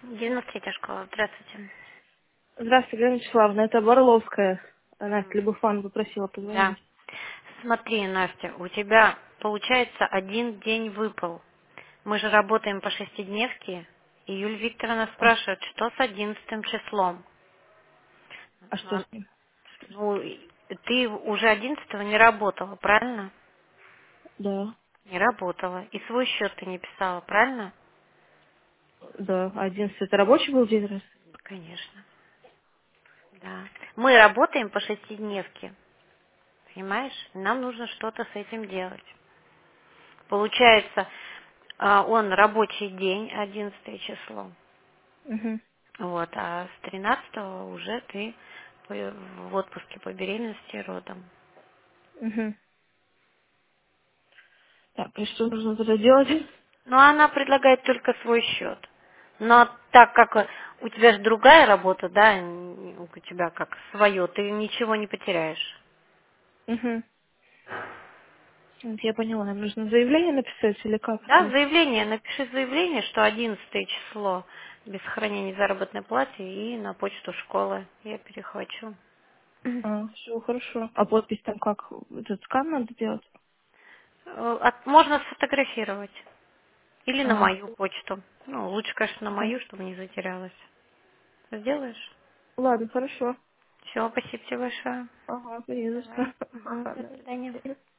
93-я школа. Здравствуйте. Здравствуйте, Галина Вячеславовна, это Борловская. Настя Мгм. Любофан попросила Да. позвонить. Смотри, Настя, у тебя, получается, один день выпал. Мы же работаем по шестидневке. И Юлия Викторовна А, спрашивает, что с 11 числом? а что А, с ним? Ну, ты уже 11 не работала, правильно? Да, Не работала. И свой счет ты не писала, правильно? да, 11. Это рабочий был день раз? Конечно. Да. Мы работаем по шестидневке, понимаешь? Нам нужно что-то с этим делать. Получается, он рабочий день, 11 число. Угу, Вот, а с 13 уже ты в отпуске по беременности и родам. угу. Так, и что нужно тогда делать? Но она предлагает только свой счет. Но так как у тебя же другая работа, да, у тебя как свое, ты ничего не потеряешь. Угу. Я поняла, нам нужно заявление написать или как Да, это? заявление, напиши заявление, что 11 число без сохранения заработной платы и на почту школы я перехвачу. А, все, хорошо. А подпись там как? Этот скан надо делать? Можно сфотографировать. Или на А, мою почту. Ну, лучше, конечно, на ага. мою, чтобы не затерялась. Сделаешь? Ладно, хорошо. Все, спасибо тебе большое. Ага, не за Давай. что. Ага, до Ладно. свидания.